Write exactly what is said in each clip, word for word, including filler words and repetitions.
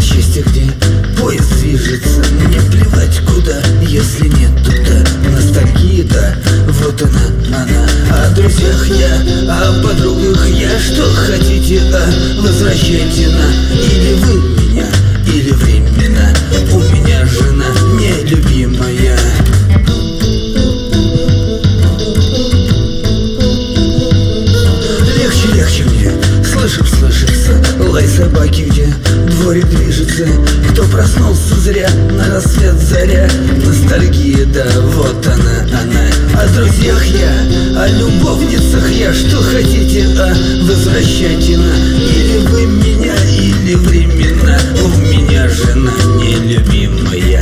счастье, где поезд движется. Мне плевать куда, если нет туда. Ностальгия-то, вот она, она. О друзьях я, о подругах я. Что хотите, а возвращайте на. Или вы меня, или временно. У меня жена нелюбимая. Легче, легче мне, слышим, слышится лай собаки, где дворик движется. Кто проснулся зря, на рассвет заря. Ностальгия, да, вот она, она. О друзьях я, о любовницах я. Что хотите, а возвращайте на. Или вы меня, или временно. У меня жена нелюбимая.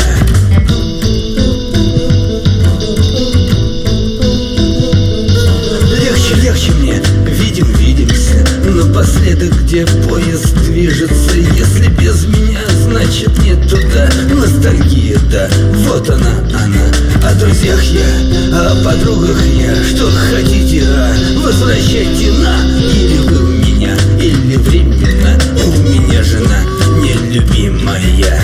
Легче, легче мне, видим, видимся. Напоследок, где поезд движется. Если без меня, значит нет туда. Ностальгия, да, вот она, она. О друзьях я, о подругах я. Что хотите, а возвращайте на. Или вы меня, или временно. У меня жена нелюбимая.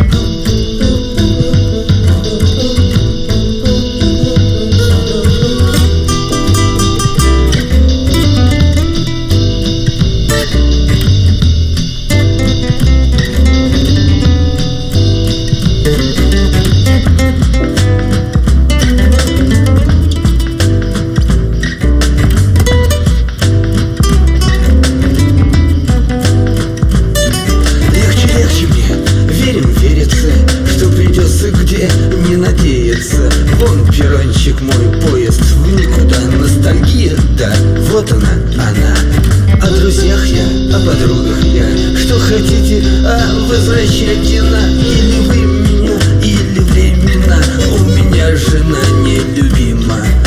Где не надеяться. Вон перрончик мой, поезд в никуда. Ностальгия, да, вот она, она. О друзьях я, о подругах я. Что хотите, а возвращайте на. Или вы меня, или временно. У меня жена нелюбима.